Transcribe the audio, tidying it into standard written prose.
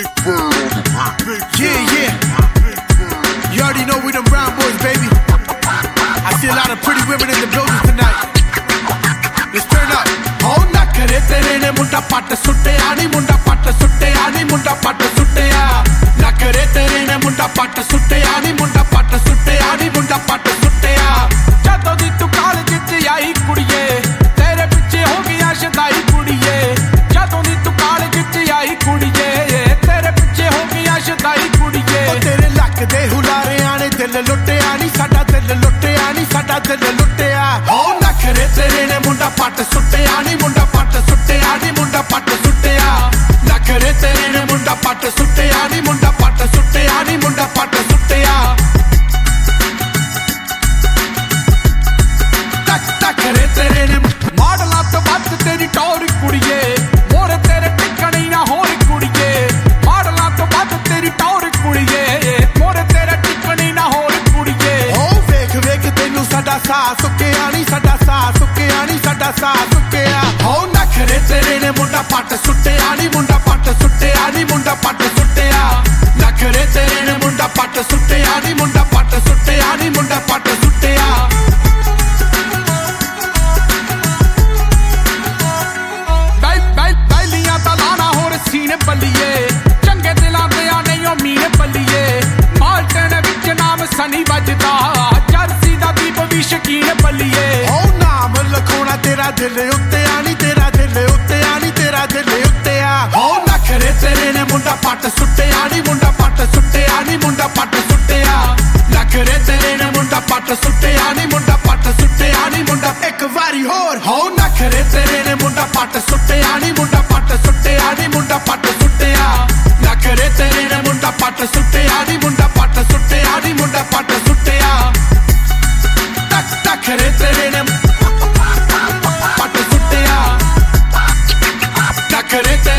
Yeah. You already know we them brown boys, baby. I see a lot of pretty women in the building tonight. Let's turn up. Oh, na kare tere ne munda patt sutte ani munda patt sutte ani munda patt sutte ya. Na kare tere ne munda patt sutte ani munda patt sutte ani munda patt sutte ya. ਜਦੋਂ ਦੀ ਤੂੰ college ਚ ਆਈ ਕੁੜੀਏ ਤੇਰੇ ਪਿੱਛੇ ਹੋ ਗਿਆ ਸ਼ਦਾਈ ਕੁੜੀਏ. ਜਦੋਂ ਦੀ ਤੂੰ ਕਾਲਜ ਚ ਆਈ ਕੁੜੀਏ ਤੇਰੇ ਪਿੱਛੇ ਹੋ ਗਿਆ ਸ਼ਦਾਈ ਕੁੜੀਏ. ਤੇਰੇ ਲੱਕ ਦੇ ਹੁਲਾਰਿਆਂ ਨੇ ਦਿਲ ਲੁੱਟਿਆ ਨੀ ਸਾਡਾ ਦਿਲ ਲੁੱਟਿਆ ਨੀ ਸਾਡਾ ਦਿਲ ਲੁੱਟਿਆ. ਹੋ ਨਖਰੇ ਤੇਰੇ ਨੇ ਮੁੰਡਾ ਪੱਟ ਸੁੱਟਿਆ ਨੀ ਮੁੰਡਾ ਪੱਟ ਸੁੱਟਿਆ ਨੀ ਮੁੰਡਾ ਪੱਟ ਸੁੱਟਿਆ. ਨਖਰੇ ਤੇਰੇ ਨੇ ਮੁੰਡਾ ਪੱਟ ਸੁੱਟਿਆ ਨੀ ਮੁੰਡਾ ਪੱਟ ਸੁੱਟਿਆ ਨੀ ਮੁੰਡਾ ਪੱਟ ਸੁੱਟਿਆ. ਨਖਰੇ ਤੇਰੇ ਨੇ ਮਾਡਲਾਂ ਤੋਂ ਵੱਧ ਤੇਰੀ ਟੌਰ ਕੁੜੀਏ. ਮੋਰੇ ਤੇਰੇ ਟਿਕਣੀ ਨਾ ਹੋਰ ਕੁੜੀਏ. ਮਾਡਲਾਂ ਤੋਂ ਵੱਧ ਤੇਰੀ ਟੌਰ ਕੁੜੀਏ. ਮੋਰੇ ਤੇਰੇ ਟਿਕਣੀ ਨਾ ਹੋਰ ਕੁੜੀਏ. ਓ ਵੇਖ ਵੇਖ ਤੈਨੂੰ ਸਾਡਾ ਸਾਹ ਸੁੱਕਿਆ ਨੀ ਸਾਡਾ ਸਾਹ ਸੁੱਕਿਆ ਨੀ ਸਾਡਾ ਸਾਹ ਸੁੱਕਿਆ. ਓ ਨਖਰੇ ਤੇਰੇ ਨੇ ਮੁੰਡਾ ਪੱਟ ਸੁੱਟਿਆ ਨੀ ਮੁੰਡਾ ਪੱਟ ਸੁੱਟਿਆ ਨੀ ਮੁੰਡਾ ਪੱਟ ਸੁੱਟਿਆ. ਨਖਰੇ ਤੇਰੇ ਨੇ ਮੁੰਡਾ ਪੱਟ ਸੁੱਟਿਆ ਨੀ ਮੁੰਡਾ ਪੱਟ ਸੁੱਟਿਆ ਨੀ ਮੁੰਡਾ ਪੱਟ ਸੁੱਟਿਆ. ਬੈਲੀਆਂ ਤਾਂ ਲਾਣਾ ਹੋਰ ਸੀਨੇ ਬੱਲੀਏ. ਚੰਗੇ ਦਿਲਾਂ ਦੇ ਆ ਨਹੀਂ ਉਹ ਮੀਨੇ ਬੱਲੀਏ. ਮਾਲਟਨ ਵਿੱਚ ਨਾਮ ਸਨੀ ਵੱਜਦਾ ਜਰਸੀ ਦਾ ਦੀਪ ਵੀ ਸ਼ਕੀਨ ਬੱਲੀਏ. ਓ ਨਾਮ ਲਿਖਾਉਣਾ ਤੇਰਾ ਦਿਲ ਉੱਤੇ ਆ ਨੀ ਤੇਰਾ ਦਿਲ ਉੱਤੇ ਆ ਨੀ ਤੇਰਾ ਦਿਲ ਉੱਤੇ ਆ. ਓ ਨਖਰੇ ਤੇਰੇ ਨੇ ਮੁੰਡਾ ਪੱਟ ਸੁੱਟਿਆ ਨੀ ਮੁੰਡਾ ਪੱਟ ਸੁੱਟਿਆ ਨੀ ਮੁੰਡਾ ਪੱਟ ਸੁੱਟਿਆ. ਨਖਰੇ ਤੇਰੇ ਨੇ ਮੁੰਡਾ ਪੱਟ ਸੁੱਟਿਆ ਨੀ ਮੁੰਡਾ ਪੱਟ ਸੁੱਟਿਆ ਨੀ ਮੁੰਡਾ. ਇੱਕ ਵਾਰੀ ਹੋਰ. ਹੋ ਨਖਰੇ ਤੇਰੇ ਨੇ ਮੁੰਡਾ ਪੱਟ ਸੁੱਟਿਆ ਨੀ ਮੁੰਡਾ ਪੱਟ ਸੁੱਟਿਆ ਨੀ ਮੁੰਡਾ ਪੱਟ ਸੁੱਟਿਆ. ਨਖਰੇ ਤੇਰੇ ਨੇ ਮੁੰਡਾ ਪੱਟ ਸੁੱਟਿਆ ਨੀ ਮੁੰਡਾ ਪੱਟ ਸੁੱਟਿਆ ਨੀ ਮੁੰਡਾ ਪੱਟ ਸੁੱਟਿਆ. ਨਖਰੇ ਤੇਰੇ ਨੇ ਪੱਟ ਸੁੱਟਿਆ. ਨਖਰੇ